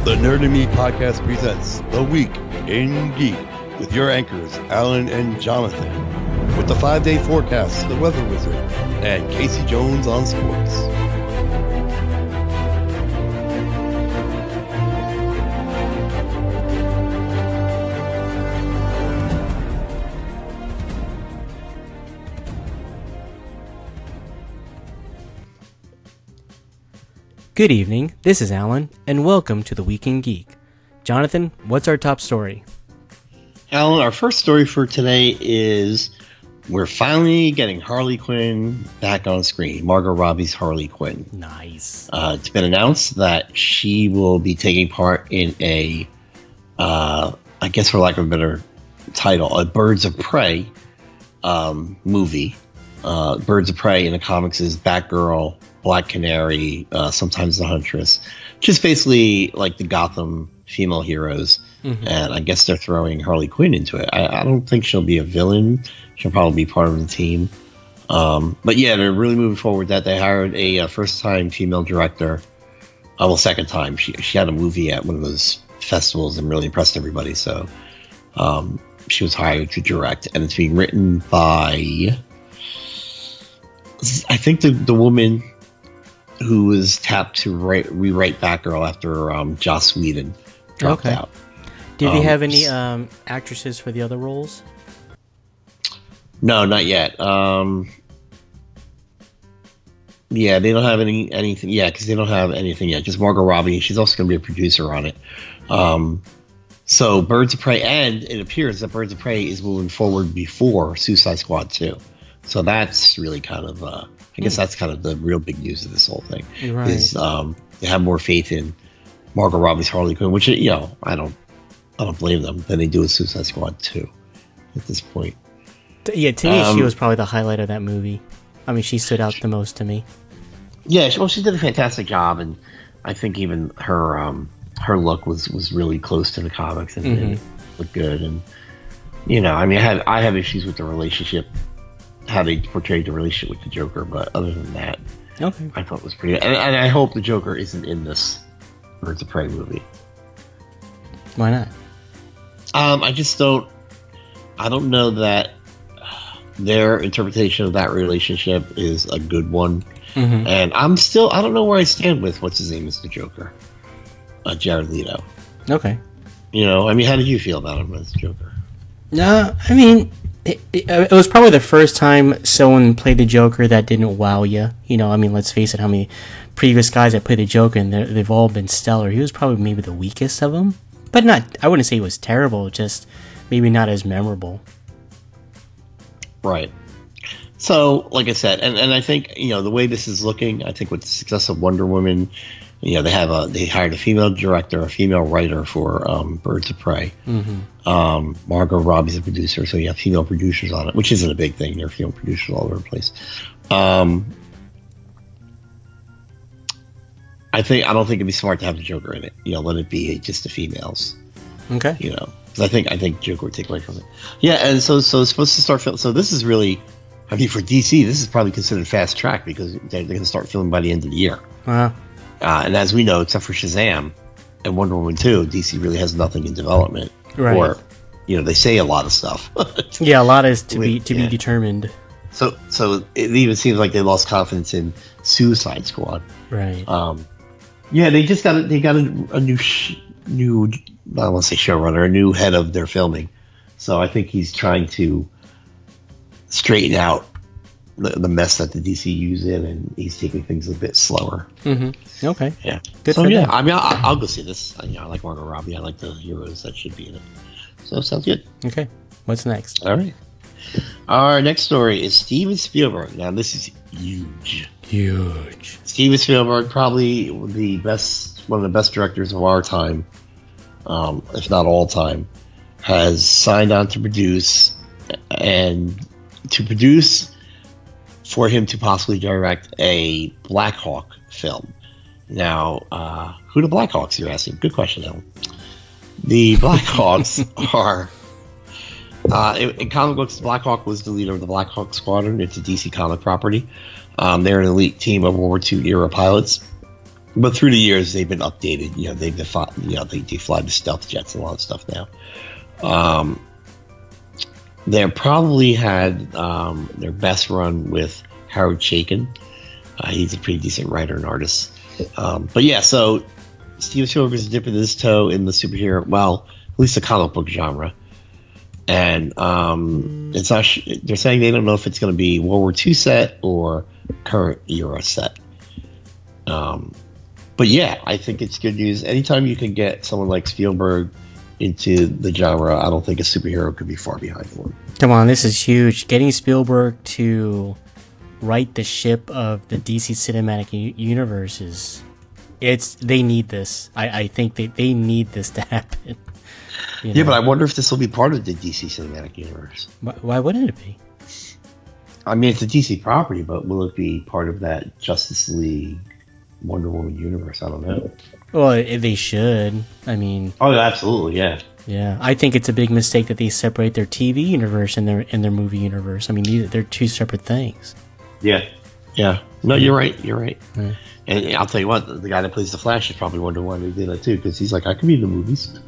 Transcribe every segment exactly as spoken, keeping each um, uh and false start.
The Nerd and Me podcast presents The Week in Geek with your anchors, Alan and Jonathan, with the five-day forecast, the Weather Wizard, and Casey Jones on sports. Good evening, this is Alan, and welcome to The Week in Geek. Jonathan, what's our top story? Alan, our first story for today is we're finally getting Harley Quinn back on screen. Margot Robbie's Harley Quinn. Nice. Uh, it's been announced that she will be taking part in a, uh, I guess for lack of a better title, a Birds of Prey um, movie. Uh, Birds of Prey in the comics is Batgirl, Black Canary, uh, sometimes the Huntress, just basically like the Gotham female heroes. Mm-hmm. And I guess they're throwing Harley Quinn into it. I, I don't think she'll be a villain. She'll probably be part of the team. Um, but yeah, they're really moving forward with that. They hired a, a first-time female director. Uh, well, second time. She she had a movie at one of those festivals and really impressed everybody. So um, she was hired to direct. And it's being written by, I think, the, the woman who was tapped to write, rewrite Batgirl after um, Joss Whedon dropped okay. out. Did um, they have any um, actresses for the other roles? No, not yet. Um, yeah, they don't have any anything. Yeah, because they don't have anything yet. Just Margot Robbie. She's also going to be a producer on it. Um, so Birds of Prey, and it appears that Birds of Prey is moving forward before Suicide Squad two. So that's really kind of, uh, I guess that's kind of the real big news of this whole thing. Right. Is um, they have more faith in Margot Robbie's Harley Quinn, which, you know, I don't, I don't blame them, than they do with Suicide Squad two at this point. Yeah, to me, um, she was probably the highlight of that movie. I mean, she stood out the most to me. Yeah, well, she did a fantastic job, and I think even her um, her look was, was really close to the comics and, mm-hmm. and looked good. And you know, I mean, I have I have issues with the relationship, how they portrayed the relationship with the Joker, but other than that, okay, I thought it was pretty good. And, and I hope the Joker isn't in this Birds of Prey movie. Why not? Um, I just don't. I don't know that their interpretation of that relationship is a good one. Mm-hmm. And I'm still, I don't know where I stand with what's his name is the Joker, uh, Jared Leto. Okay. You know, I mean, how did you feel about him as Joker? No, I mean, it, it, it was probably the first time someone played the Joker that didn't wow you. You know, I mean, let's face it, how many previous guys that played the Joker, and they've all been stellar. He was probably maybe the weakest of them. But not, I wouldn't say he was terrible, just maybe not as memorable. Right. So, like I said, and, and I think, you know, the way this is looking, I think with the success of Wonder Woman, you know, they have a, they hired a female director, a female writer for um, Birds of Prey. Mm-hmm. Um, Margot Robbie's a producer, so you have female producers on it, which isn't a big thing. There are female producers all over the place. Um, I think, I don't think it'd be smart to have the Joker in it. You know, let it be just the females. Okay. You know, because I think, I think Joker would take away from it. Yeah, and so, so it's supposed to start film. So this is really, I mean, for D C, this is probably considered fast track because they're, they're going to start filming by the end of the year. Wow. Uh, and as we know, except for Shazam and Wonder Woman two, D C really has nothing in development. Right. Or, you know, they say a lot of stuff. Yeah, a lot is to be to yeah. be determined. So, so it even seems like they lost confidence in Suicide Squad. Right. Um, yeah, they just got a, they got a, a new sh- new I don't want to say showrunner, a new head of their filming. So I think he's trying to straighten out the, the mess that the D C U's in, and he's taking things a bit slower. Mm-hmm. Okay. Yeah. Good so for yeah, them. I mean, I'll, I'll go see this. I, you know, I like Margot Robbie. I like the heroes that should be in it. So sounds good. Okay. What's next? All right. Our next story is Steven Spielberg. Now this is huge. Huge. Steven Spielberg, probably the best, one of the best directors of our time, um, if not all time, has signed on to produce and to produce for him to possibly direct a Black Hawk film. Now, uh, who the Black Hawks, you're asking? Good question, Ellen. The Black Hawks are, uh, in, in comic books, Black Hawk was the leader of the Black Hawk Squadron. It's a D C comic property. Um, they're an elite team of World War Two era pilots. but through the years they've been updated. You know, they've been fly, you know they do fly the stealth jets and a lot of stuff now. Um, they probably had um, their best run with Howard Chaykin. Uh, he's a pretty decent writer and artist. Um, but yeah, so Steven Spielberg is dipping his toe in the superhero, well, at least the comic book genre. And um, it's not. Sh- they're saying they don't know if it's going to be World War Two set or current era set. Um, but yeah, I think it's good news. Anytime you can get someone like Spielberg into the genre, I don't think a superhero could be far behind for him. Come on, this is huge. Getting Spielberg to right the ship of the D C Cinematic U- Universe is, it's, they need this. I, I think they, they need this to happen. You know? Yeah, but I wonder if this will be part of the D C Cinematic Universe. Why, why wouldn't it be? I mean, it's a D C property, but will it be part of that Justice League, Wonder Woman universe? I don't know. Well, they should. I mean, oh, absolutely, yeah, yeah. I think it's a big mistake that they separate their T V universe and their and their movie universe. I mean, these, they're two separate things. Yeah, yeah. No, you're right. You're right. Yeah. And I'll tell you what, the guy that plays the Flash is probably wondering why they did that too, because he's like, I could be in the movies.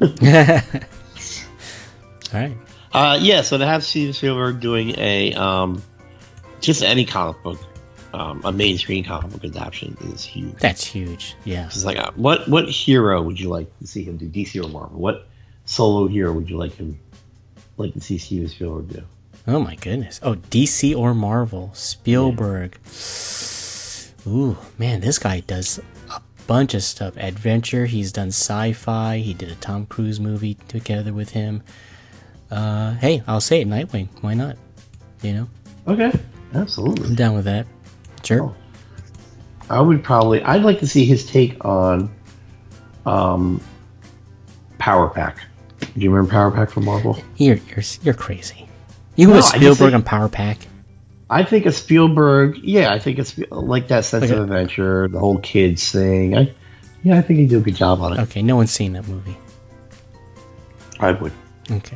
All right. Uh, yeah. So to have Steven Spielberg doing a um, just any comic book, um, a mainstream comic book adaptation is huge. That's huge. Yeah. It's like, uh, what what hero would you like to see him do? D C or Marvel? What solo hero would you like him like to see Steven Spielberg do? Oh my goodness. Oh, D C or Marvel? Spielberg. Yeah. Ooh, man, this guy does a bunch of stuff. Adventure. He's done sci-fi. He did a Tom Cruise movie together with him. Uh, hey, I'll say it. Nightwing. Why not? You know. Okay. Absolutely. I'm down with that. Sure. Oh. I would probably. I'd like to see his take on um, Power Pack. Do you remember Power Pack from Marvel? You're you're you're crazy. You go No, with I just Spielberg think- on Power Pack. I think a Spielberg. Yeah, I think it's like that sense Okay. of adventure, the whole kids thing. I, yeah, I think he'd do a good job on it. Okay, no one's seen that movie. I would. Okay.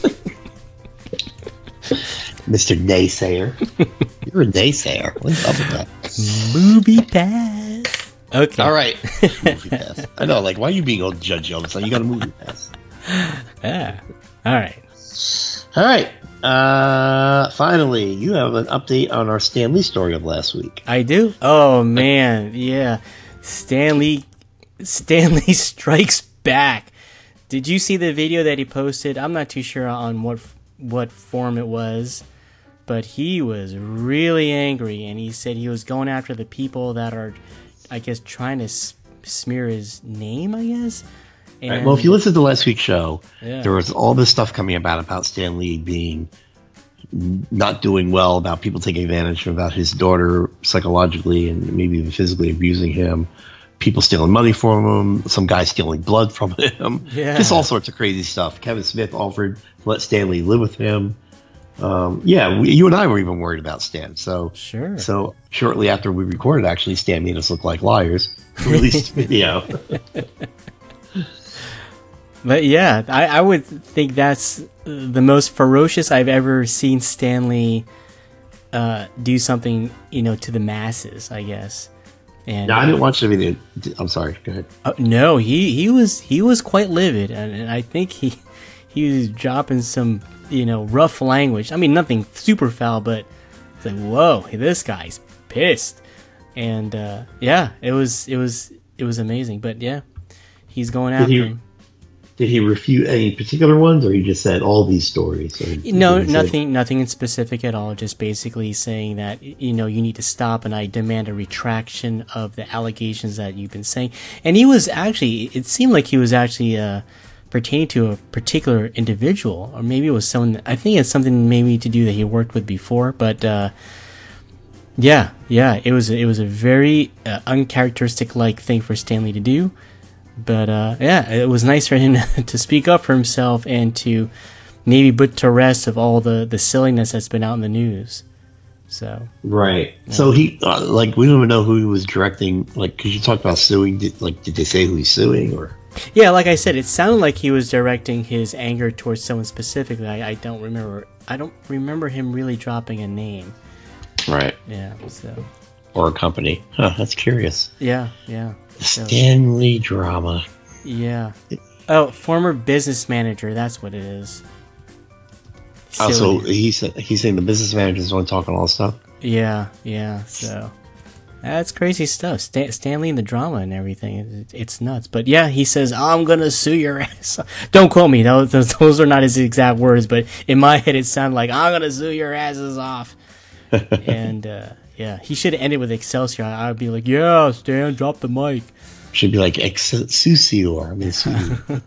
Mister Naysayer. You're a naysayer. What's up with that? Movie pass. Okay. All right. Movie pass. I know, like, why are you being all judgy all of a sudden? You got a movie pass. Yeah. All right. All right. Uh, finally, you have an update on our Stan Lee story of last week. I do. Oh man, yeah. Stanley, Stanley strikes back. Did you see the video that he posted? I'm not too sure on what what form it was, but he was really angry, and he said he was going after the people that are, I guess, trying to s- smear his name. I guess. And, Right, well, if you listen to last week's show, Yeah. there was all this stuff coming about about Stan Lee being not doing well, about people taking advantage about his daughter psychologically and maybe even physically abusing him, people stealing money from him, some guy stealing blood from him, Yeah. just all sorts of crazy stuff. Kevin Smith offered to let Stan Lee live with him. Um, yeah, we, you and I were even worried about Stan. So, Sure. so shortly after we recorded, actually, Stan made us look like liars. Released video. But yeah, I, I would think that's the most ferocious I've ever seen Stanley uh, do something, you know, to the masses, I guess. And No, I didn't watch the video. I'm sorry. Go ahead. uh, no, he, he was he was quite livid, and, and I think he he was dropping some, you know, rough language. I mean, nothing super foul, but it's like, whoa, this guy's pissed. And uh, yeah, it was it was it was amazing. But yeah, he's going after he- him. Did he refute any particular ones, or he just said all these stories? Or he- No, did he say- nothing, nothing in specific at all. Just basically saying that, you know, you need to stop, and I demand a retraction of the allegations that you've been saying. And he was actually, it seemed like he was actually uh, pertaining to a particular individual, or maybe it was someone. I think it's something maybe to do that he worked with before. But uh, yeah, yeah, it was it was a very uh, uncharacteristic like thing for Stanley to do. But uh, yeah, it was nice for him to speak up for himself and to maybe put to rest of all the, the silliness that's been out in the news. So Right. So he, uh, like, we don't even know who he was directing. Like, because you talked about suing. Did, like, did they say who he's suing, or? yeah, like I said, it sounded like he was directing his anger towards someone specifically. I, I don't remember. I don't remember him really dropping a name. Right. Yeah. So or a company. Huh, that's curious. Yeah, yeah. The Stan Lee drama. Yeah. Oh, former business manager. That's what it is. Oh, so he's he's saying the business manager's the one talking all this stuff. Yeah, yeah. So that's crazy stuff. Stan, Stan Lee and the drama and everything. It, it's nuts. But yeah, he says, "I'm gonna sue your ass." Don't quote me. Those, those those are not his exact words, but in my head, it sounded like, "I'm gonna sue your asses off." and uh, yeah, he should have ended with Excelsior. I would be like, "Yeah, Stan, drop the mic." Should be like Excelsior. I mean, sue you.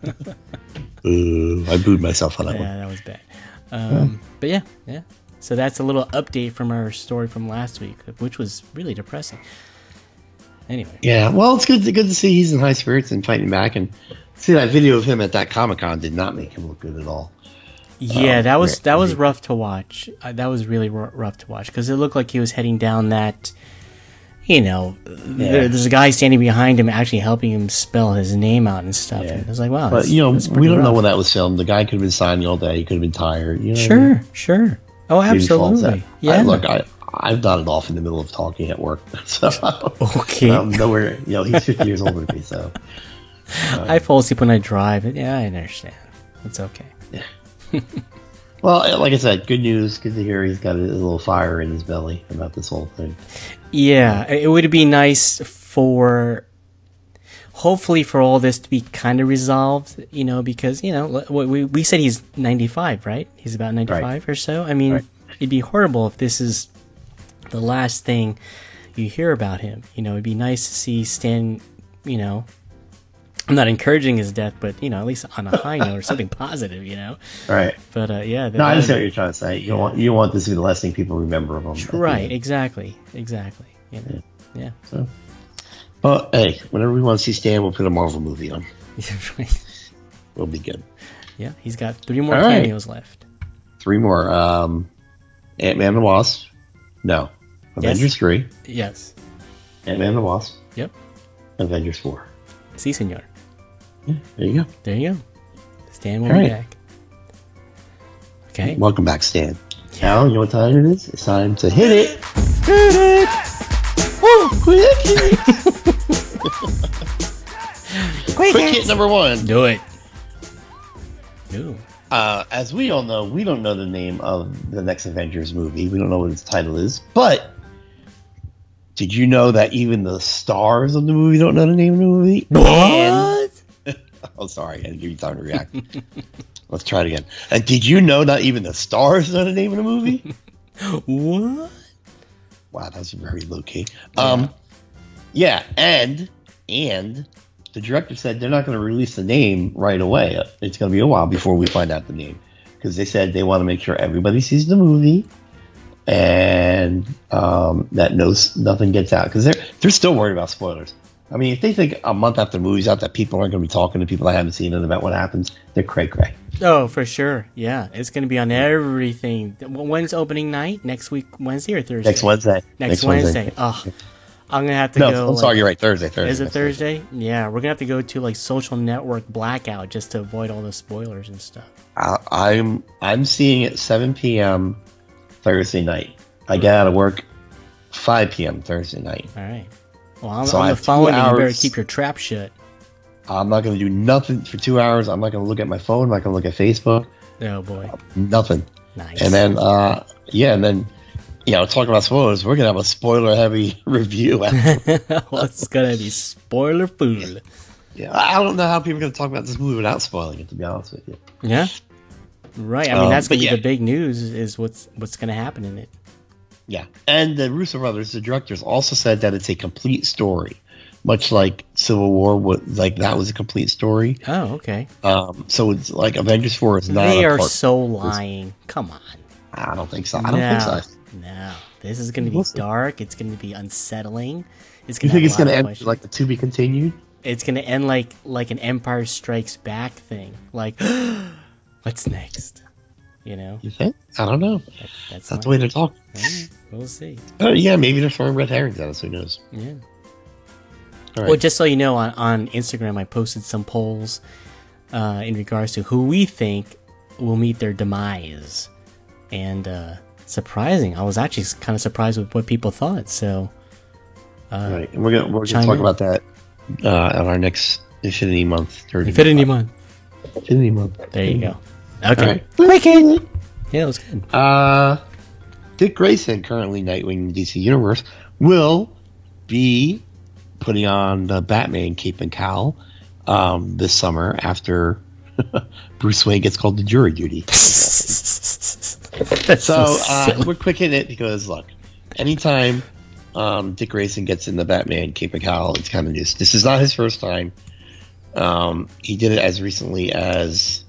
Ooh, I booed myself on that yeah, one. Yeah, that was bad. Um, yeah. But yeah, yeah. So that's a little update from our story from last week, which was really depressing. Anyway. Yeah, well, it's good to, good to see he's in high spirits and fighting back. And see that video of him at that Comic-Con did not make him look good at all. Yeah, um, that was that was rough to watch. Uh, that was really r- rough to watch because it looked like he was heading down that, you know, yeah. there, there's a guy standing behind him actually helping him spell his name out and stuff. Yeah. And it was like, wow. But, you know, we don't rough. know when that was filmed. The guy could have been signing all day. He could have been tired. You know sure, what I mean? sure. Oh, absolutely. Yeah. I, look, I, I've nodded off in the middle of talking at work. So, okay. I'm nowhere, you know, he's fifty years older than me, so. Um, I fall asleep when I drive. Yeah, I understand. It's okay. Yeah. Well, like I said, good news. Good to hear he's got a little fire in his belly about this whole thing. Yeah, it would be nice for, hopefully for all this to be kind of resolved, you know, because, you know, we we said he's ninety-five, right? He's about ninety-five right. or so. I mean, right. It'd be horrible if this is the last thing you hear about him. You know, it'd be nice to see Stan, you know, I'm not encouraging his death, but, you know, at least on a high note or something positive, you know? Right. But, uh, yeah. No, I understand what you're trying to say. You, yeah. don't want, you don't want this to be the last thing people remember of him. Right, exactly. Exactly. You know? Yeah. yeah. So, well, hey, whenever we want to see Stan, we'll put a Marvel movie on. We'll be good. Yeah, he's got three more All cameos right. left. Three more. Um, Ant-Man and the Wasp. No. Avengers yes. three. Yes. Ant-Man and the Wasp. Yep. Avengers four. Si, senor. Yeah, there you go. There you go. Stan will All be right. back. Okay. Welcome back, Stan. Yeah. Now, you know what time it is? It's time to hit it. Hit it! Woo! Quick hit! Quick, Quick hit number one. Do it. Do. Uh, as we all know, we don't know the name of the next Avengers movie. We don't know what its title is. But did you know that even the stars of the movie don't know the name of the movie? What? And, oh, sorry. I didn't give you time to react. Let's try it again. And did you know not even the stars know the name of the movie? What? Wow, that's very low key. Yeah. Um, yeah, and and the director said they're not going to release the name right away. It's going to be a while before we find out the name because they said they want to make sure everybody sees the movie and um, that knows nothing gets out because they're they're still worried about spoilers. I mean, if they think a month after the movie's out that people aren't going to be talking to people that haven't seen it about what happens, they're cray cray. Oh, for sure. Yeah, it's going to be on everything. When's opening night? Next week, Wednesday or Thursday? Next Wednesday. Next, Next Wednesday. Wednesday. Oh, I'm going to have to no, go. I'm like, sorry, you're right. Thursday. Thursday. Is it Thursday? Thursday? Yeah, we're going to have to go to like Social Network blackout just to avoid all the spoilers and stuff. I, I'm I'm seeing it seven p.m. Thursday night. I get out of work five p.m. Thursday night. All right. Well, I'm, so I'm the following you. You better keep your trap shut. I'm not going to do nothing for two hours. I'm not going to look at my phone. I'm not going to look at Facebook. Oh, boy. Uh, nothing. Nice. And then, uh, yeah, and then, you know, talking about spoilers, we're going to have a spoiler-heavy review. Well, it's going to be spoiler full. Yeah, I don't know how people are going to talk about this movie without spoiling it, to be honest with you. Yeah. Right. I mean, um, that's going to be yeah. the big news is what's what's going to happen in it. Yeah, and the Russo brothers, the directors, also said that it's a complete story, much like Civil War. Was, like that was a complete story. Oh, okay. Um, so it's like Avengers Four is not. They a are part so lying. Come on. I don't think so. I don't no, think so. No, this is going to be we'll dark. It's going to be unsettling. It's you gonna think it's going to end questions. like the to be continued? It's going to end like like an Empire Strikes Back thing. Like, what's next? You know? You think? I don't know. That, that's that's the way they're talking. We'll see. Oh yeah, maybe they're throwing red herrings at us. Who knows? Yeah. All right. Well, just so you know, on, on Instagram, I posted some polls uh, in regards to who we think will meet their demise, and uh, surprising. I was actually kind of surprised with what people thought. So Uh, right, and we're gonna we're gonna chime talk in. about that uh, on our next Infinity Month. Infinity Month. Infinity Month. There you go. Okay. All right. Wicked. Yeah, that was good. Uh, Dick Grayson, currently Nightwing in the D C Universe, will be putting on the Batman cape and cowl um, this summer after Bruce Wayne gets called to jury duty. That's So so, uh, silly. we're quick in it because, look, anytime um, Dick Grayson gets in the Batman cape and cowl, it's kind of news. This is not his first time. Um, he did it as recently as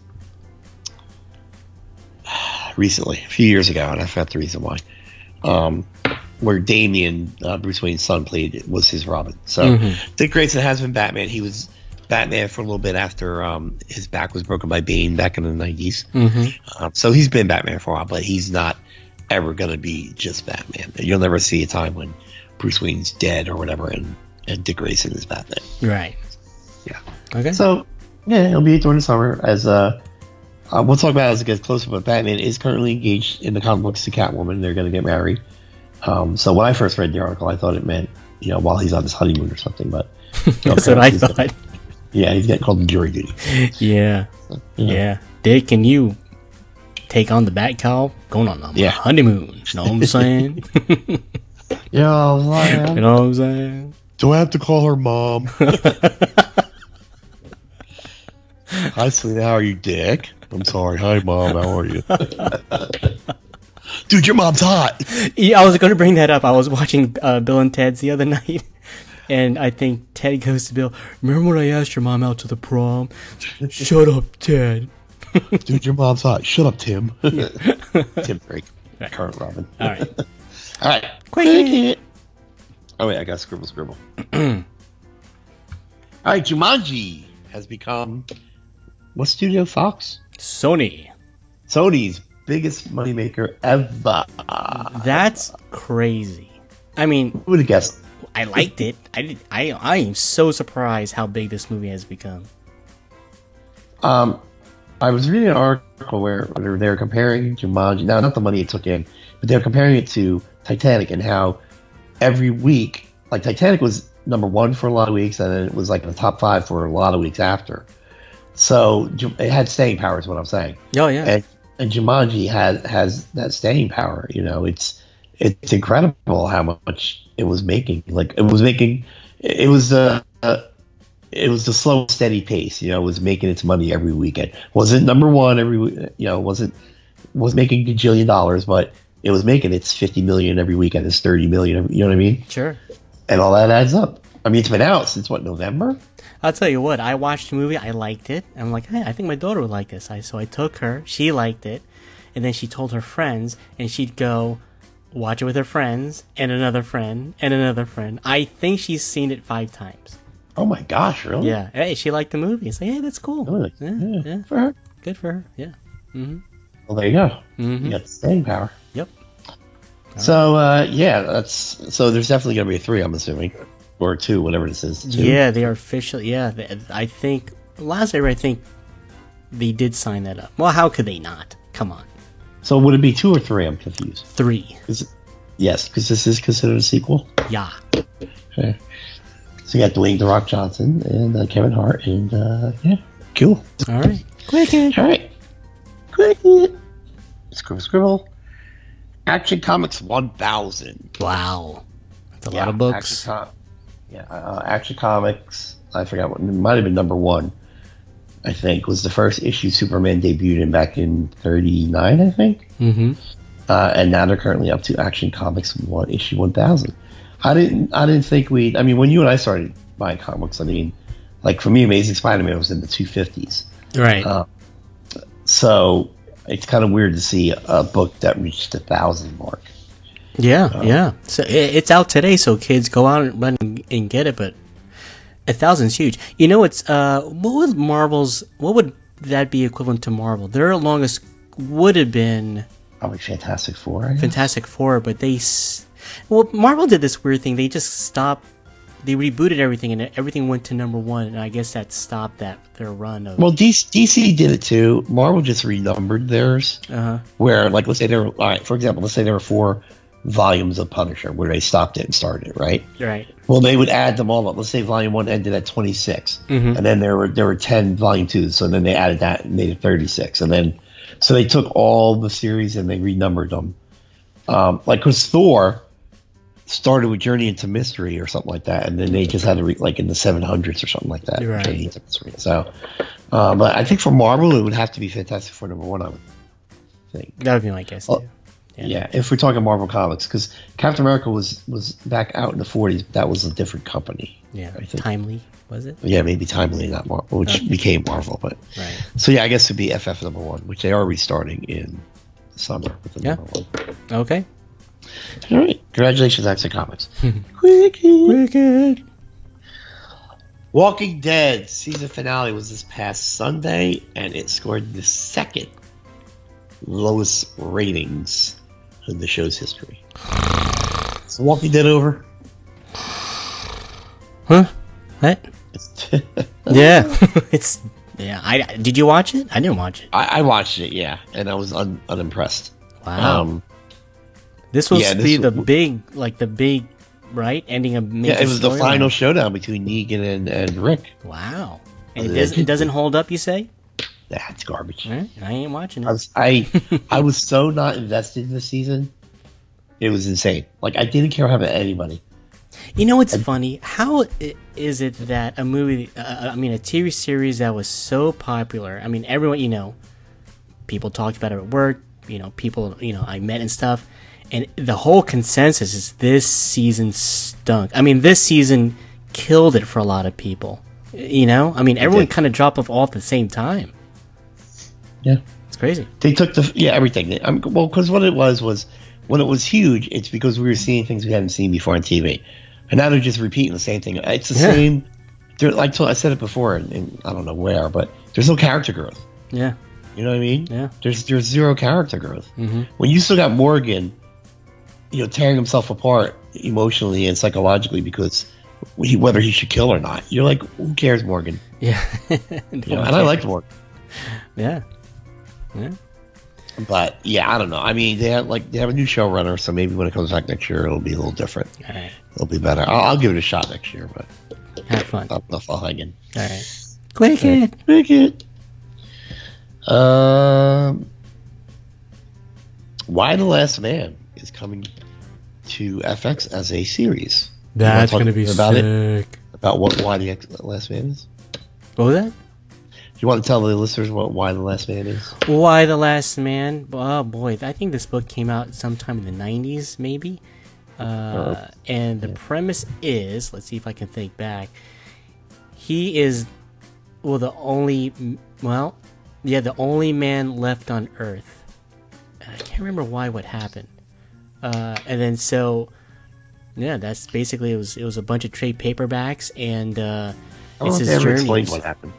recently, a few years ago, and I forgot the reason why. Um, where Damian, uh, Bruce Wayne's son, played was his Robin. So Mhm. Dick Grayson has been Batman. He was Batman for a little bit after um, his back was broken by Bane back in the nineties. Mhm. Um, so he's been Batman for a while, but he's not ever going to be just Batman. You'll never see a time when Bruce Wayne's dead or whatever, and, and Dick Grayson is Batman. Right. Yeah. Okay. So, yeah, it'll be during the summer. As uh, uh, we'll talk about it as it gets closer, but Batman is currently engaged in the comic books to Catwoman. They're going to get married. Um, so when I first read the article, I thought it meant, you know, while he's on his honeymoon or something, but you know, That's what I he's thought. Getting, yeah, he's getting called to jury duty. Yeah. Yeah. Dick, can you take on the bat cowl? Going on a Yeah. honeymoon. You know what I'm saying? Yeah, I was like, You know what I'm saying? Do I have to call her mom? Hi, sweetie. How are you, Dick? I'm sorry. Hi, Mom. How are you? Dude, your mom's hot. Yeah, I was going to bring that up. I was watching uh, Bill and Ted's the other night, and I think Ted goes to Bill, remember when I asked your mom out to the prom? Shut up, Ted. Dude, your mom's hot. Shut up, Tim. Tim Drake, Right. current Robin. All right. All right. Quick. Oh, wait, I got scribble, scribble. All right, Jumanji has become, what studio? Fox? Sony. Sony's biggest moneymaker ever. That's crazy. I mean, Who would have guessed? I liked it. I did. I I am so surprised how big this movie has become. Um, I was reading an article where where they were comparing Jumanji, now not the money it took in, but they were comparing it to Titanic and how every week, like Titanic was number one for a lot of weeks, and then it was like in the top five for a lot of weeks after. So Ju- it had staying power, is what I'm saying. Oh yeah. And and Jumanji has has that staying power. You know, it's it's incredible how much it was making. Like it was making, it was uh, uh it was a slow, steady pace. You know, it was making its money every weekend. Wasn't number one every week. You know, wasn't was making a gajillion dollars, but it was making its fifty million every weekend. It's thirty million. Every, you know what I mean? Sure. And all that adds up. I mean, it's been out since what, November? I'll tell you what. I watched the movie. I liked it. I'm like, hey, I think my daughter would like this. I so I took her. She liked it, and then she told her friends, and she'd go watch it with her friends and another friend and another friend. I think she's seen it five times. Oh my gosh, really? Yeah. Hey, she liked the movie. It's like, hey, that's cool. Really? Yeah. Yeah. Yeah. For her. Good for her. Yeah. Mm-hmm. Well, there you go. Mm-hmm. You got staying power. Yep. So uh, yeah, that's so. There's definitely gonna be a three, I'm assuming, or two, whatever this is. Two. Yeah, they are officially. Yeah, they, I think last I read, I think they did sign that up. Well, how could they not? Come on, So would it be two or three? I'm confused. three. Is it, yes, because this is considered a sequel. Yeah. Okay. So you got Dwayne the Rock Johnson and uh, Kevin Hart, and uh, yeah, cool. All right. Quick. All right, quick, scribble, scribble. Action Comics one thousand. Wow, that's a Yeah, lot of books. Action Com- yeah, uh, Action Comics. I forgot what it might have been number one. I think was the first issue Superman debuted in back in thirty-nine. I think, Mm-hmm. uh, and now they're currently up to Action Comics one issue one thousand. I didn't. I didn't think we. I mean, when you and I started buying comics, I mean, like for me, Amazing Spider-Man was in the two fifties. Right. Uh, so it's kind of weird to see a book that reached the thousand mark. yeah. uh, yeah. So it, it's out today, so kids go out and run and, and get it. But a thousand's huge. You know, it's uh, what would Marvel's? What would that be equivalent to Marvel? Their longest would have been Probably Fantastic Four. I guess. Fantastic Four, but they, s- well, Marvel did this weird thing. They just stopped. They rebooted everything, and everything went to number one. And I guess that stopped that their run of. Well, D C, D C did it too. Marvel just renumbered theirs. uh-huh. Where, like, let's say there were, all right, for example, let's say there were four volumes of Punisher where they stopped it and started it, right? Right. Well, they would add them all up. Let's say volume one ended at twenty-six, Mhm. and then there were there were ten volume twos. So then they added that and made it thirty-six, and then so they took all the series and they renumbered them. Um, like because Thor started with Journey into Mystery or something like that, and then they just had to re- like in the seven hundreds or something like that. Right. Journey into Mystery. So, uh, but I think for Marvel it would have to be Fantastic Four number one. I would think. That would be my guess, too. Oh, Yeah, if we're talking Marvel Comics, because Captain America was was back out in the forties, but that was a different company. Yeah, I think. Timely, was it? Yeah, maybe Timely, not Marvel, which Okay. became Marvel. But Right. so yeah, I guess it'd be F F number one, which they are restarting in the summer with the Yeah. number one. Okay. All right, congratulations, Action Comics. Quickie. Wicked. Walking Dead season finale was this past Sunday, and it scored the second lowest ratings in the show's history. Is Walking Dead over? Huh? What? Yeah. It's yeah. I did you watch it? I didn't watch it. I, I watched it, yeah, and I was un, unimpressed. Wow. Um, this was yeah, to this be the w- big, like the big, right? Ending a major yeah, it was the storyline. final showdown between Negan and, and Rick. Wow. And it, Yeah, does, it doesn't hold up, you say? That's garbage. Eh, I ain't watching it. I was I I was so not invested in the season. It was insane. Like I didn't care about anybody. You know what's funny? How i- is it that a movie, uh, I mean, a T V series that was so popular? I mean, everyone, you know, people talked about it at work. You know, people, you know, I met and stuff, and the whole consensus is this season stunk. I mean, this season killed it for a lot of people. You know, I mean, everyone did. kind of dropped off all at the same time. Yeah. It's crazy. They took the yeah everything. I mean, well, because what it was was when it was huge, it's because we were seeing things we hadn't seen before on T V, and now they're just repeating the same thing. It's the Yeah. same. They're like I said it before, and, and I don't know where, but there's no character growth. Yeah. You know what I mean? Yeah. There's there's zero character growth. Mhm. When you still got Morgan, you know, tearing himself apart emotionally and psychologically because he, whether he should kill or not, you're like, who cares, Morgan? Yeah. You know, and I liked Morgan. Yeah. Yeah. But yeah, I don't know. I mean, they have like they have a new showrunner, so maybe when it comes back next year, it'll be a little different. All right. It'll be better. I'll, I'll give it a shot next year, but Have fun. I don't know if I'll hang in. All right. Quick it. Make it. Um, Why the Last Man is coming to F X as a series. That's You wanna gonna talk be about it? sick. About what why the Ex- Last Man is. What was that? You want to tell the listeners what why the Last Man is? Why the Last Man? Oh boy, I think this book came out sometime in the nineties, maybe. Uh, and the premise is, let's see if I can think back. He is, well, the only, well, yeah, the only man left on Earth. I can't remember why what happened. Uh, and then so, yeah, that's basically it was. It was a bunch of trade paperbacks, and uh, I it's don't his know if they ever explained journeys. what happened.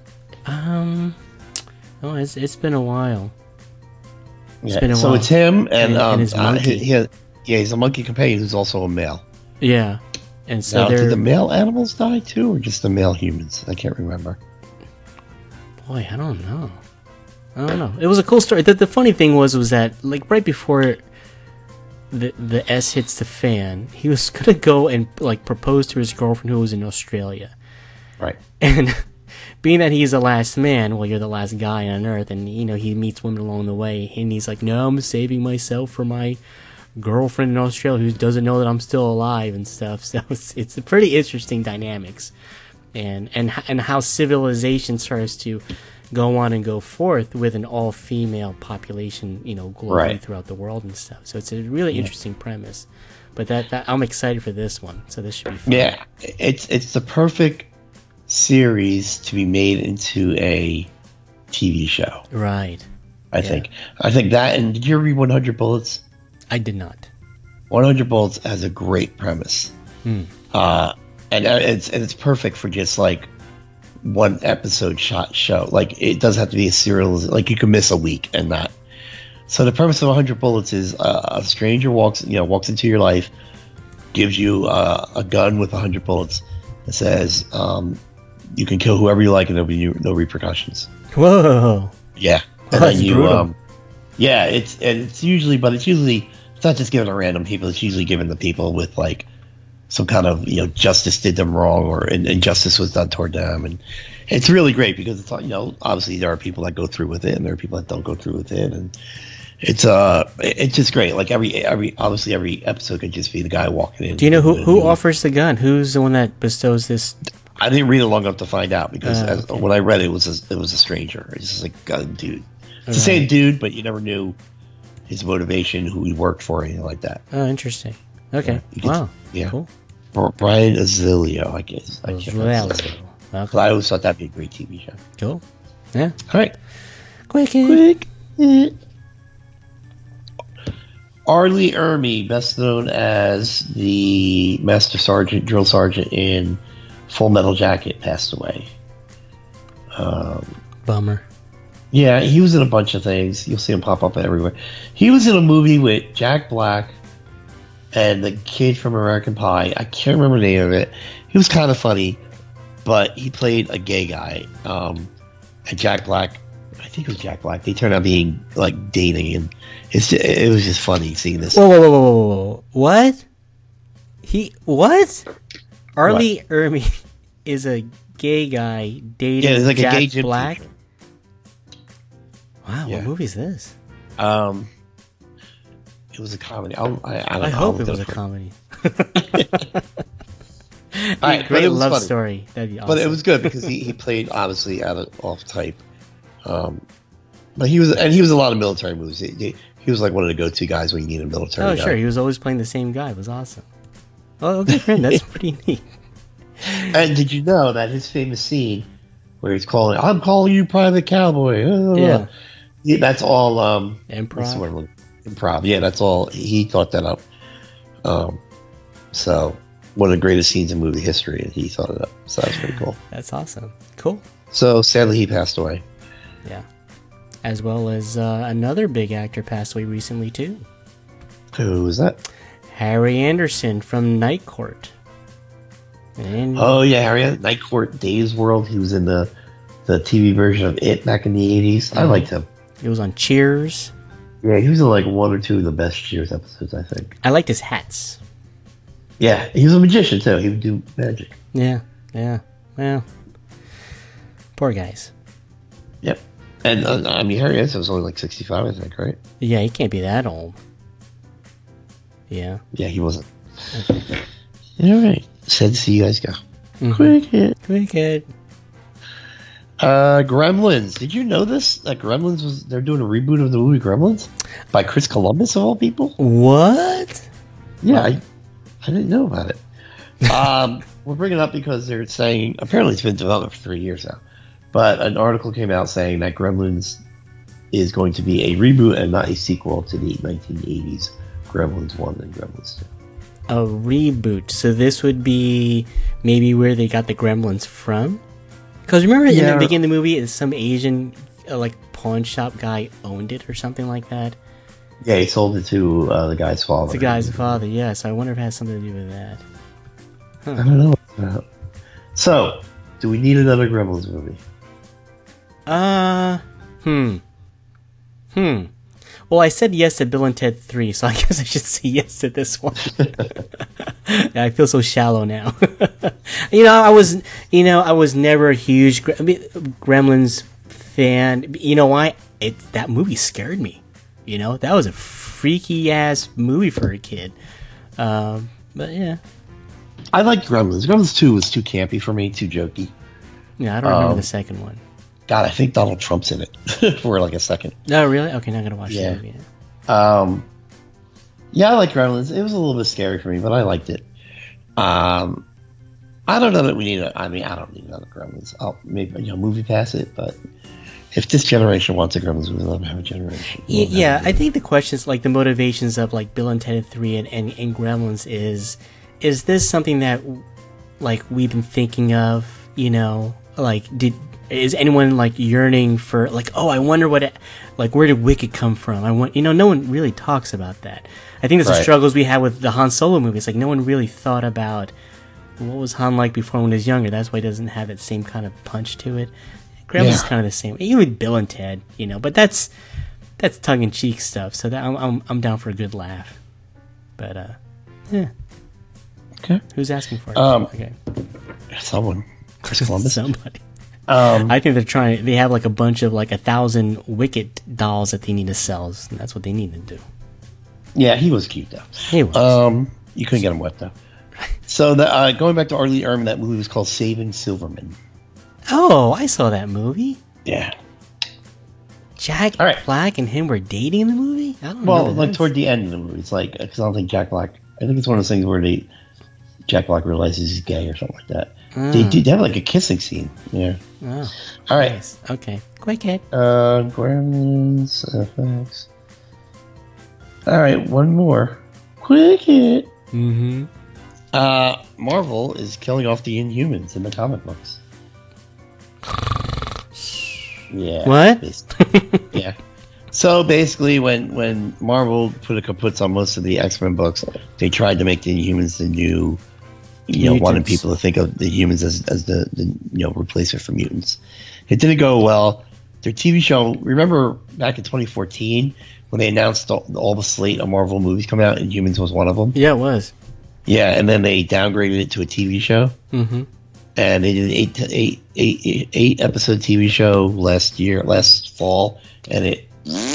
Um, oh, it's it's been a while. Yeah, been a so while. it's him and, And- and um, his uh, monkey. he, he has- yeah, he's a monkey companion who's also a male. Yeah, and so Now, they're did the male animals die too, or just the male humans? I can't remember. boy, I don't know. I don't know. It was a cool story. The, the funny thing was was that like right before the the S hits the fan, he was gonna go and like propose to his girlfriend who was in Australia, Right. and being that he's the last man, well, you're the last guy on Earth, and you know he meets women along the way, and he's like, no, I'm saving myself for my girlfriend in Australia who doesn't know that I'm still alive and stuff. So it's it's a pretty interesting dynamics, and and h- and how civilization starts to go on and go forth with an all-female population, you know, globally Right. throughout the world and stuff. So it's a really interesting premise. But that, that I'm excited for this one. So this should be fun. Yeah, it's it's the perfect series to be made into a T V show. Right. I Yeah. think. I think that. And did you ever read one hundred Bullets? I did not. one hundred Bullets has a great premise, Hmm. uh, and uh, it's and it's perfect for just like one episode shot show. Like it doesn't have to be a serial. Like you can miss a week and not. So the premise of one hundred Bullets is uh, a stranger walks, you know, walks into your life, gives you uh, a gun with one hundred bullets, and says um, you can kill whoever you like and there'll be no repercussions. Whoa. Yeah, and That's then you, brutal. um, yeah, it's and it's usually, but it's usually It's not just given to random people. It's usually given to people with like some kind of, you know, justice did them wrong or in, injustice was done toward them. And it's really great because it's, you know, obviously there are people that go through with it and there are people that don't go through with it. And it's uh, it's just great. Like every, every, obviously every episode could just be the guy walking in. Do you know who, who offers the gun? Who's the one that bestows this? I didn't read it long enough to find out because Uh, as, okay. when I read it, it was a, it was a stranger. It's just like, God, dude. It's the Right. same dude, but you never knew his motivation, who he worked for, anything like that. Oh, interesting. Okay. You can- Wow. yeah. Cool. Br- Brian Azilio, I guess. I, can't pronounce his name. Okay. So I always thought that'd be a great T V show. Cool. Yeah. All right. Quick hit. Quick. hit. Arlie Ermy, best known as the Master Sergeant, Drill Sergeant in Full Metal Jacket, passed away. Um, Bummer. yeah, he was in a bunch of things. You'll see him pop up everywhere. He was in a movie with Jack Black and the kid from American Pie. I can't remember the name of it. He was kind of funny, but he played a gay guy. Um, and Jack Black, I think it was Jack Black. They turned out being like dating, and it's it was just funny seeing this. Whoa, whoa, whoa, whoa, whoa, whoa. What? He, what? Arlie Ermy is a gay guy dating Yeah, it's like Jack a gay gym Black? teacher. Wow, Yeah. what movie is this? Um, it was a comedy. I'll, I, I, don't I know. hope I'll it look was a for comedy. All right, but Great it was love funny. story. That'd be awesome. But it was good because he, he played obviously out of off type. Um, but he was and he was in a lot of military movies. He, he, he was like one of the go-to guys when you need a military Oh, guy. sure. He was always playing the same guy. It was awesome. Oh, good for him. That's pretty neat. And did you know that his famous scene where he's calling, "I'm calling you Private Cowboy"? Uh, Yeah. yeah, that's all. Um, what's the Improv. word I'm looking- improv. Yeah, that's all. He thought that up. Um, so one of the greatest scenes in movie history, and he thought it up. So that's pretty cool. That's awesome. Cool. So sadly, he passed away. Yeah. As well as uh, another big actor passed away recently, too. Who was that? Harry Anderson from Night Court. And Oh yeah, Harriet. Night Court, Days World. He was in the the T V version of It back in the eighties. I Mhm. liked him. he was on Cheers. Yeah, he was in like one or two of the best Cheers episodes, I think. I liked his hats. Yeah, he was a magician too. He would do magic. Yeah. Yeah. Well, poor guys. Yep. And uh, I mean, Harry Anderson was only like sixty-five, I think, right? Yeah, he can't be that old. Yeah. Yeah, he wasn't. All right. Sad to see you guys go. Mhm. Quick hit. Quick hit. Uh, Gremlins. Did you know this? That Gremlins was they're doing a reboot of the movie Gremlins by Chris Columbus of all people. What? Yeah, I, I didn't know about it. Um, we're bringing it up because they're saying apparently it's been developed for three years now, but an article came out saying that Gremlins is going to be a reboot and not a sequel to the nineteen eighties Gremlins one and Gremlins two. A reboot. So this would be maybe where they got the Gremlins from? Because remember in Yeah. the beginning of the movie, some Asian uh, like pawn shop guy owned it or something like that. Yeah, he sold it to uh, the guy's father. It's the guy's father. Yeah. So I wonder if it has something to do with that. I don't know. what's about. So, do we need another Gremlins movie? Uh, hmm, hmm. Well, I said yes to Bill and Ted three, so I guess I should say yes to this one. Yeah, I feel so shallow now. You know, I was, you know, I was never a huge Gre- I mean, Gremlins fan. You know why? It that movie scared me. You know, that was a freaky ass movie for a kid. Um, but yeah, I like Gremlins. Gremlins two was too campy for me, too jokey. yeah, I don't remember Um, the second one. God, I think Donald Trump's in it for like a second. No, really? Okay, now I gotta watch Yeah. the movie. Um, yeah, I like Gremlins. It was a little bit scary for me, but I liked it. Um, I don't know that we need a. I mean, I don't need another Gremlins. I'll maybe you know movie pass it, but if this generation wants a Gremlins movie, let them have a generation. Y- Let them yeah, have a I movie. think the questions, like the motivations of like Bill and Ted three and, and, and Gremlins is, is this something that like we've been thinking of, you know, like did, is anyone like yearning for like, oh, I wonder what, it, like where did Wicked come from? I want, you know, no one really talks about that. I think that's the Right. struggles we had with the Han Solo movie. It's like no one really thought about what was Han like before when he was younger. That's why he doesn't have that same kind of punch to it. Gremlins Yeah. is kind of the same. Even with Bill and Ted, you know, but that's that's tongue in cheek stuff. So that I'm I'm I'm down for a good laugh. But uh, yeah. Okay. Who's asking for it? Um, okay. Someone. Chris Columbus. Somebody. Um, I think they're trying. They have like a bunch of like a thousand Wicket dolls that they need to sell, and that's what they need to do. yeah, he was cute though. He was. Um, you couldn't get him wet though. So the, uh, going back to R. Lee Ermey, that movie was called Saving Silverman. Oh, I saw that movie. Yeah. Jack All right. Black and him were dating in the movie. I don't know. Well, like toward the end of the movie, it's like because I don't think Jack Black. I think it's one of those things where they Jack Black realizes he's gay or something like that. Mm. They do they have like a kissing scene. Yeah. Oh, All right. nice. Okay. Quick hit. Uh, Gremlins F X. All right, one more. Quick hit. Mm-hmm. Uh, Marvel is killing off the Inhumans in the comic books. Yeah. What? basically. Yeah. So basically, when when Marvel put a kaputs on most of the X-Men books, they tried to make the Inhumans the new, you know, Mutants. wanted people to think of the humans as, as the, the you know replacement for mutants. It didn't go well. Their T V show, remember back in twenty fourteen when they announced all, all the slate of Marvel movies coming out, and Inhumans was one of them. Yeah, it was. Yeah, and then they downgraded it to a T V show. Mm-hmm. And they did an eight, eight, eight, eight, eight episode T V show last year, last fall, and it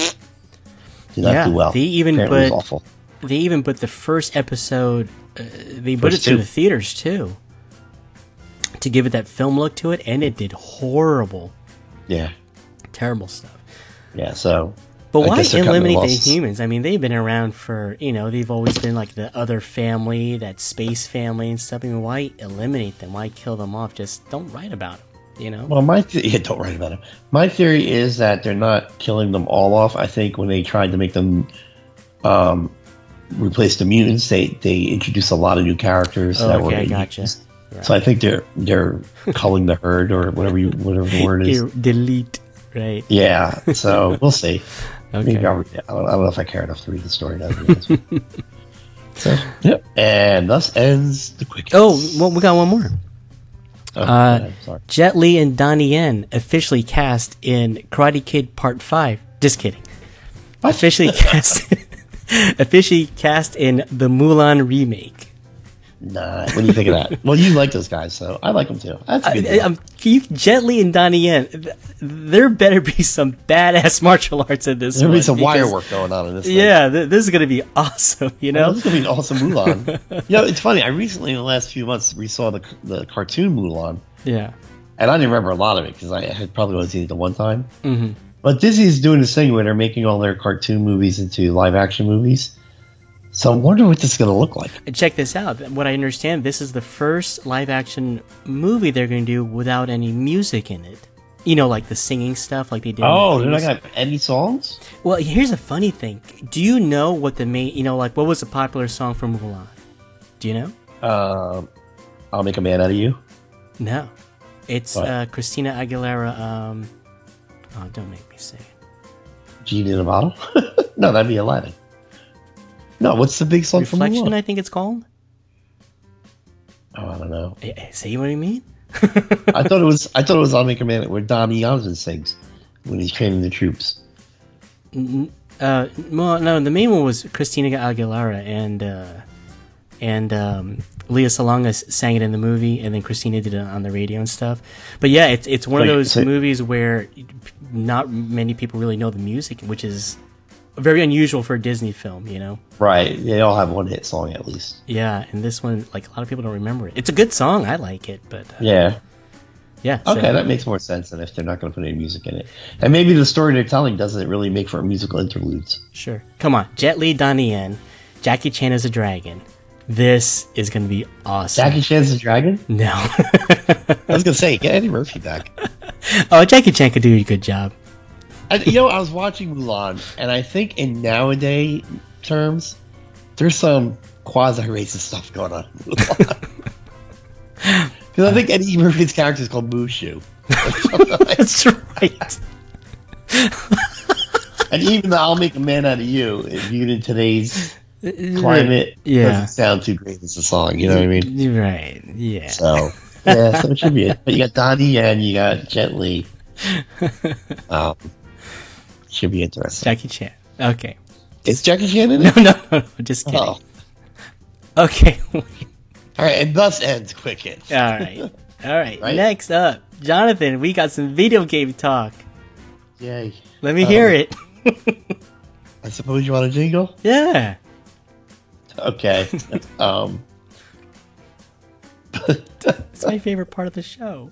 did not Yeah, do well. they even Apparently it put- was awful. They even put the first episode. Uh, they put First it two. to the theaters too, to give it that film look to it, and it did horrible, Yeah, terrible stuff. yeah. So, But I why guess they're cutting eliminate their the losses. humans? I mean, they've been around for, you know, they've always been like the other family, that space family and stuff. I mean, why eliminate them? Why kill them off? Just don't write about them, you know? well, my th- yeah, don't write about it. My theory is that they're not killing them all off. I think when they tried to make them um, replace the mutants, they they introduced a lot of new characters Oh, that okay, were I in gotcha. mutants. Right. So I think they're they're culling the herd or whatever you whatever the word is. Ir- delete, right? Yeah, so we'll see. Okay. Maybe I'll read it. I don't, I don't know if I care enough to read the story now. to be honest with you. So, yep. And thus ends the quick. Oh, well, we got one more. Oh, uh, I'm sorry. Jet Li and Donnie Yen officially cast in Karate Kid Part Five. Just kidding. What? Officially cast. officially cast in the Mulan remake. Nah, what do you think of that? Well, you like those guys, so I like them too. That's a good. I, deal. I'm, you, Jet Li and Donnie Yen. th- There better be some badass martial arts in this. There'll be one, some wire because- work going on in this. thing. Yeah, th- this is gonna be awesome. You Well, know. this is gonna be an awesome Mulan. You know, it's funny. I recently, in the last few months, we saw the the cartoon Mulan, Yeah. and I didn't remember a lot of it because I had probably only seen it the one time. hmm But Disney's doing this thing where they're making all their cartoon movies into live action movies. So I wonder what this is gonna look like. Check this out. What I understand, this is the first live action movie they're going to do without any music in it. You know, like the singing stuff, like they did. in the Oh, they're not previous- gonna have any songs? Well, here's a funny thing. Do you know what the main? You know, like what was the popular song from Mulan? Do you know? Um, I'll make a man out of you. No, it's What? uh, Christina Aguilera. Um, oh, don't make me say it. Genie in a bottle? No, that'd be Aladdin. No, what's the big song Reflection, from Mulan? I think it's called. Oh, I don't know. Eh, eh, Say what I mean. I thought it was. I thought it was "I'll Make a Man" where Donnie Osmond sings when he's training the troops. Uh, well, no, the main one was Christina Aguilera and uh, and um, Leah Salonga sang it in the movie, and then Christina did it on the radio and stuff. But yeah, it's it's one Wait, of those so- movies where not many people really know the music, which is very unusual for a Disney film, you know. Right? They all have one hit song at least. Yeah, and this one, like a lot of people don't remember it. It's a good song, I like it, but uh, Yeah. yeah. so- Okay, that makes more sense than if they're not going to put any music in it. And maybe the story they're telling doesn't really make for musical interludes. Sure. Come on, Jet Li, Donnie Yen, Jackie Chan as a dragon. This is gonna be awesome. Jackie Chan's the dragon? No. I was going to say, get Eddie Murphy back. Oh, Jackie Chan could do a good job. I, you know, I was watching Mulan, and I think in nowadays terms, there's some quasi-racist stuff going on in Mulan. Because I think Eddie Murphy's character is called Mushu. That's right. And even the "I'll make a man out of you," viewed in today's climate, Yeah. doesn't sound too great as a song. You know what I mean? You're right. Yeah. So yeah, so it should be it. But you got Donnie and you got Jet Li. Um, should be interesting. Jackie Chan. Okay. Is Jackie Chan in No, it? no, no, no. Just kidding. Oh, Okay. All right, and thus ends Quick Hits. All right. All right. Right? Next up, Jonathan, we got some video game talk. Yay. Let me hear Um, it. I suppose you want a jingle? Yeah. Okay. um. It's my favorite part of the show.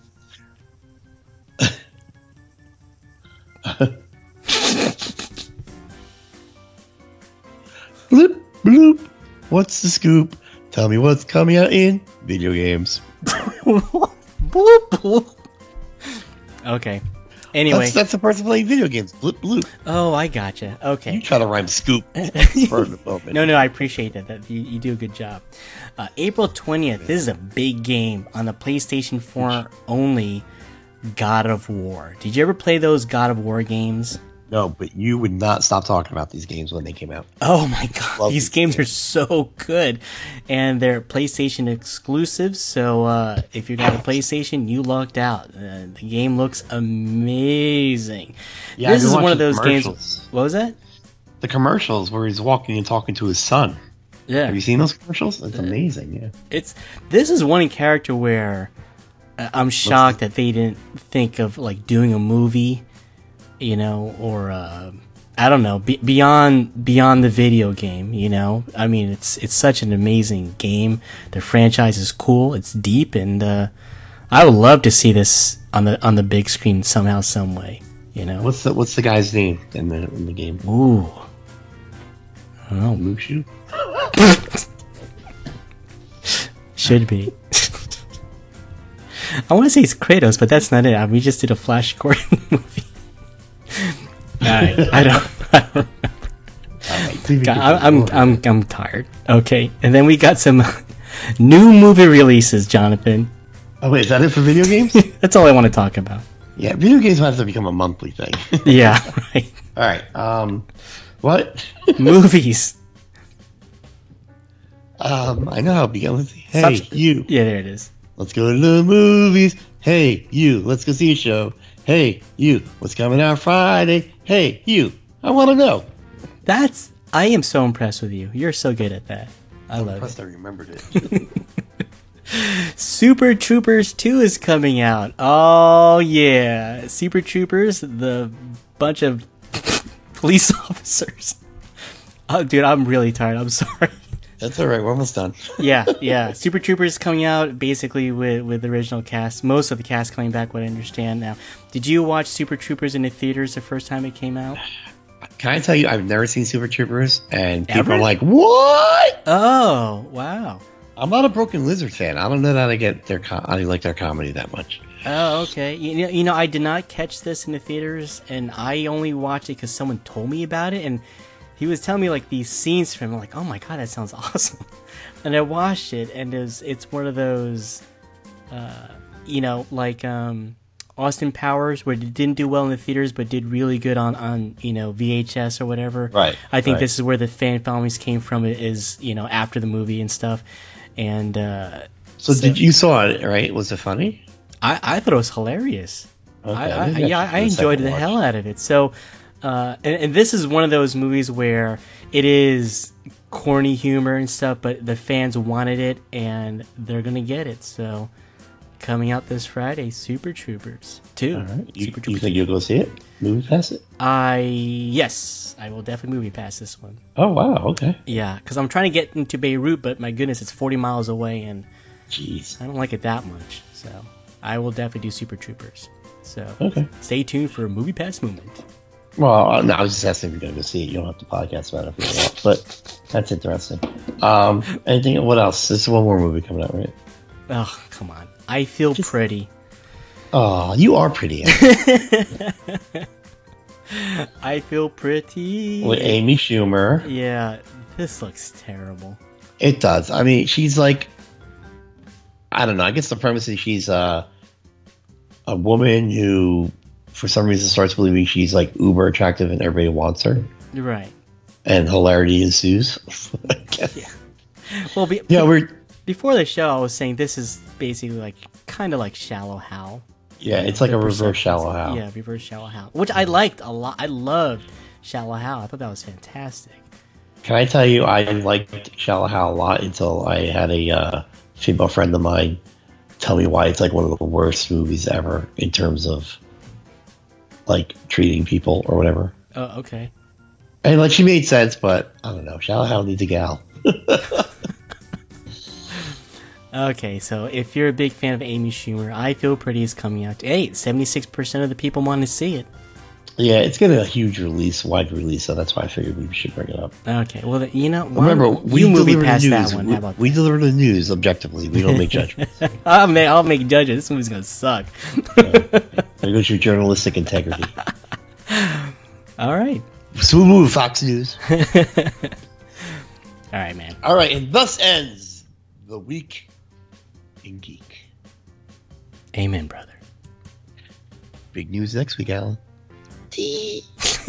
Bloop, bloop. What's the scoop? Tell me what's coming out in video games. Bloop, bloop. Okay. Anyway. That's, that's the person playing video games. Bloop, bloop. Oh, I gotcha. You Okay. try to rhyme scoop for the moment. No, no, I appreciate that. That you, you do a good job. Uh, April twentieth. This is a big game on the PlayStation four only. God of War. Did you ever play those God of War games? No, but you would not stop talking about these games when they came out. Oh my god, Love these these games are games. so good. And they're PlayStation exclusives, so uh, if you got a PlayStation, you lucked out. Uh, the game looks amazing. Yeah, this I've is been one of watching those games. commercials. What was that? The commercials where he's walking and talking to his son. Yeah. Have you seen those commercials? It's amazing, yeah. It's this is one character where uh, I'm shocked that they didn't think of like doing a movie, you know, or uh, I don't know, be, beyond beyond the video game. You know, I mean, it's it's such an amazing game. The franchise is cool. It's deep, and uh, I would love to see this on the on the big screen somehow, some way. You know, What's the What's the guy's name in the in the game? ooh, I don't know, Mushu? should be. I want to say it's Kratos, but that's not it. I mean, we just did a Flash Gordon movie. Alright, I don't, I don't Alright, God, I- I'm, I'm, I'm tired. Okay, and then we got some new movie releases, Jonathan. Oh wait, is that it for video games? That's all I want to talk about. Yeah, video games might have to become a monthly thing. Yeah, right. All right. Um, what? Movies. um, I know how it began. Let's see. Hey, Stop- you. Yeah, there it is. Let's go to the movies. Hey, you. Let's go see a show. Hey, you. What's coming out Friday? Hey, you. I want to know. That's. I am so impressed with you. You're so good at that. I love it. Plus, I remembered it. Super Troopers two is coming out. Oh yeah, Super Troopers, the bunch of police officers. Oh, dude, I'm really tired. I'm sorry. That's all right. We're almost done. Yeah, yeah. Super Troopers coming out basically with with the original cast. Most of the cast coming back. What I understand now. Did you watch Super Troopers in the theaters the first time it came out? Can I tell you, I've never seen Super Troopers, and people Ever? are like, "What?" Oh, wow. I'm not a Broken Lizard fan. I don't know that I get their. Com- I like their comedy that much. Oh, okay. You know, you know, I did not catch this in the theaters, and I only watched it because someone told me about it, and he was telling me like these scenes from. I'm like, oh my god, that sounds awesome. And I watched it, and it was, it's one of those, uh, you know, like um, Austin Powers, where it didn't do well in the theaters, but did really good on on you know V H S or whatever. Right, I think right. this is where the fan followings came from. It is you know after the movie and stuff, and. Uh, So, did you saw it? Right? Was it funny? I, I thought it was hilarious. Okay, I, I, maybe I yeah, should I do a enjoyed second the watch. hell out of it. So, uh, and, and this is one of those movies where it is corny humor and stuff, but the fans wanted it and they're gonna get it. So, coming out this Friday, Super Troopers two. All right. You, Super you Troopers. think you'll go see it? Movie pass it? I yes, I will definitely movie pass this one. Oh wow. Okay. Yeah, because I'm trying to get into Beirut, but my goodness, it's forty miles away and Jeez. I don't like it that much. So, I will definitely do Super Troopers. So. Okay. Stay tuned for a movie pass moment. Well, no, I was just asking if you're going to go see it. You don't have to podcast about it if you don't want, but that's interesting. Um, anything? What else? This is one more movie coming out, right? Oh, come on. I feel pretty. Oh, you are pretty. I feel pretty. With Amy Schumer. Yeah, this looks terrible. It does. I mean, she's like, I don't know. I guess the premise is she's uh, a woman who, for some reason, starts believing she's like uber attractive and everybody wants her, You're right. and hilarity ensues. I guess. Yeah. Well, be, Yeah, we're before the show, I was saying this is basically like kind of like Shallow Hal. yeah. It's like The a reverse perceptions. Shallow Hal. Yeah, reverse Shallow Hal, which I liked a lot. I loved Shallow Hal. I thought that was fantastic. Can I tell you, I liked Shallow Hal a lot until I had a uh, female friend of mine tell me why it's like one of the worst movies ever in terms of like treating people or whatever. Oh, okay. And like she made sense, but I don't know. Shallow Hal needs a gal. Okay, so if you're a big fan of Amy Schumer, I Feel Pretty is coming out. Hey, seventy-six percent of the people want to see it. Yeah, it's getting a huge release, wide release, so that's why I figured we should bring it up. Okay, well, you know, remember, we you movie past news. that one. We, How about we that? deliver the news objectively. We don't make judgments. I'll make, I'll make judges. This movie's gonna suck. Yeah. There goes your journalistic integrity. All right. Smooth move, Fox News. All right, man. All right, and thus ends the week in geek. Amen, brother. Big news next week, Alan. Can't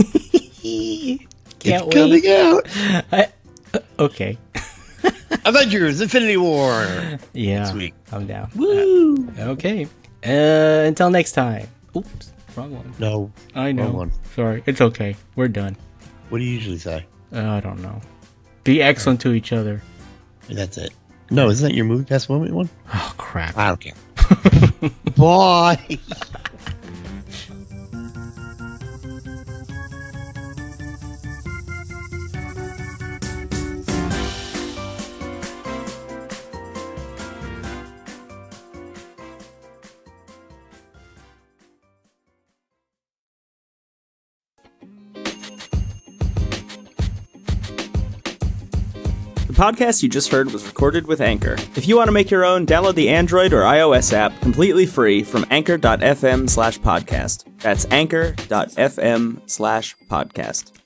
it's wait. coming out. I, uh, okay. Avengers: Infinity War. Yeah. Next week. I'm down. Woo! Uh, okay. Uh, until next time. Oops. Wrong one. No. I know. Wrong one. Sorry. It's okay. We're done. What do you usually say? Uh, I don't know. Be excellent to each other. That's it. No, isn't that your movie past moment one? Oh, crap. I don't care. Bye. The podcast you just heard was recorded with Anchor. If you want to make your own, download the Android or iOS app completely free from anchor.fm slash podcast. That's anchor.fm slash podcast.